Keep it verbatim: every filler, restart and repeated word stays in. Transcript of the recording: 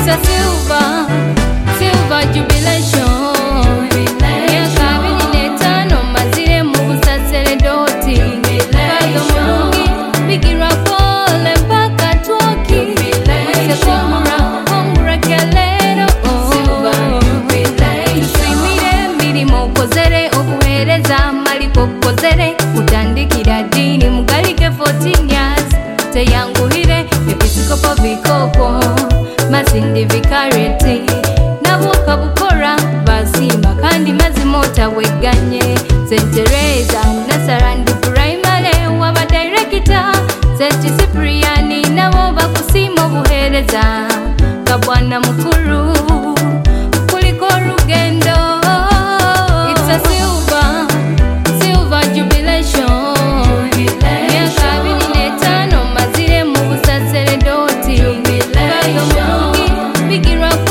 It's a silver, silver jubilation. Utandikira dini mugalike fourteen years teyanguhire episikopo bikoko masindi vikareti nabuka bukora basima kandi mazimota weganye Saint Teresa Nasarandi primary waba director Saint Cypriani nabo bakusimo buhereza kabwana mukuru kuliko rugendo. It's a silver, silver jubilation. Miaka abiri n'etaano mazire mu busaseredoti bayo mulungi bigirwa